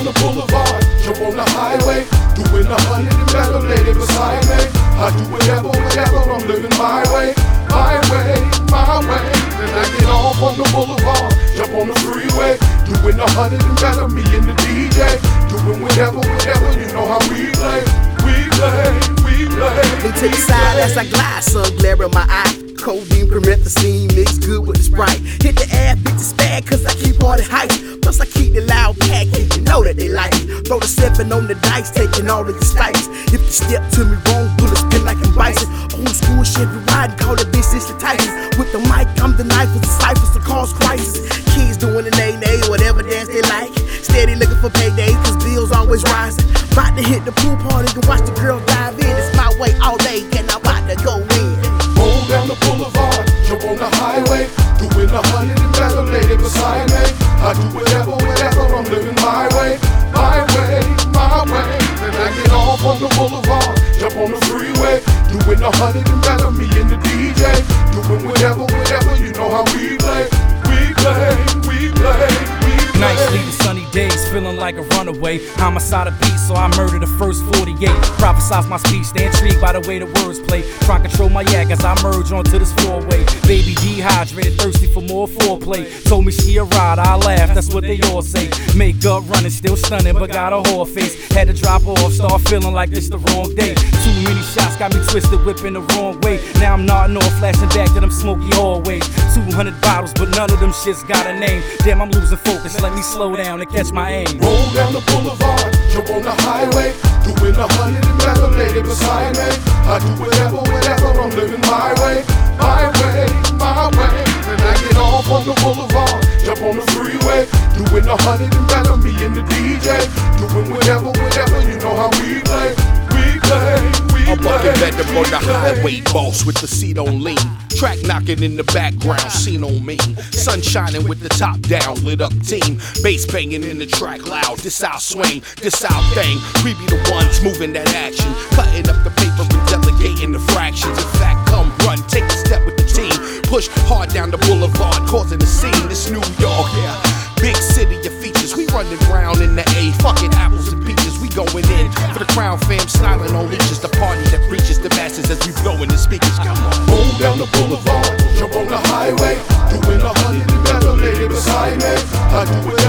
down the boulevard, jump on the highway, doing 100 and better, lady beside me. I do whatever, I'm living my way, my way, my way. Then I get off on the boulevard, jump on the freeway, doing 100 and better, me and the DJ, doing whatever, you know how we play, we play, we play. Look to the side as I glide, sun glare in my eye. Codeine, promethazine, mixed good with the Sprite. Hit the air, bitches bad, cause I keep all the hype. Plus I keep the loud pack, you know that they like it. Throw the 7 on the dice, taking all of your stripes. If you step to me wrong, bullets spin like I'm bison. Old school Chevy riding, call the business the Titans. With the mic, I'm the knife with the ciphers to cause crisis. Kids doing the nay-nay, whatever dance they like. Steady looking for paydays, cause bills always rising. About to hit the pool party and watch the girl dive in. It's my way all day, and I'm about to go in. Roll down the boulevard, jump on the highway, doing 100 and better, lady beside me. I do whatever, I'm living my way, my way, my way. Then I get off on the boulevard, jump on the freeway, doing 100 and better, me and the DJ, doing whatever, you know how we play, we play, we play, we play. Nicely the sunny days, feeling like a runaway. Homicide of beast, so I murdered the first 48. Prophesize my speech, they intrigued by the way the words play. Try to control my yak as I merge onto this four-way. Baby dehydrated, thirsty for more foreplay. Told me she a ride, I laugh, that's what they all say. Makeup running, still stunning, but got a whore face. Had to drop off, start feeling like this the wrong day. Too many shots got me twisted, whipping the wrong way. Now I'm nodding off, flashing back to them smoky hallways. 200 bottles, but none of them shits got a name. Damn, I'm losing focus, let me slow down and catch my aim. Roll down the boulevard, jump on the highway, doing 100 and better, lady beside me. I do whatever, I'm living my way, my way, my way. Then I get off on the boulevard, jump on the freeway, doing 100 and better, me and the DJ, doing whatever, you know how we play, we play, we play. I'm bucking better on the highway, boss with the seat on lean. Track knocking in the background, scene on me. Sun shining with the top down, lit up team. Bass banging in the track loud, this our swing, this our thing. We be the ones moving that action, cutting up the paper and delegating the fractions. In fact, come run, take a step with the team. Push hard down the boulevard, causing a scene. This New York, yeah, big city of features. We running round in the A, fucking apples and peaches. We going in for the crown fam, smiling on leashes. The party that reaches the masses as we blowing the speakers. Come on. Roll down the boulevard, jump on the highway, doing 100 and better, lady beside me. I do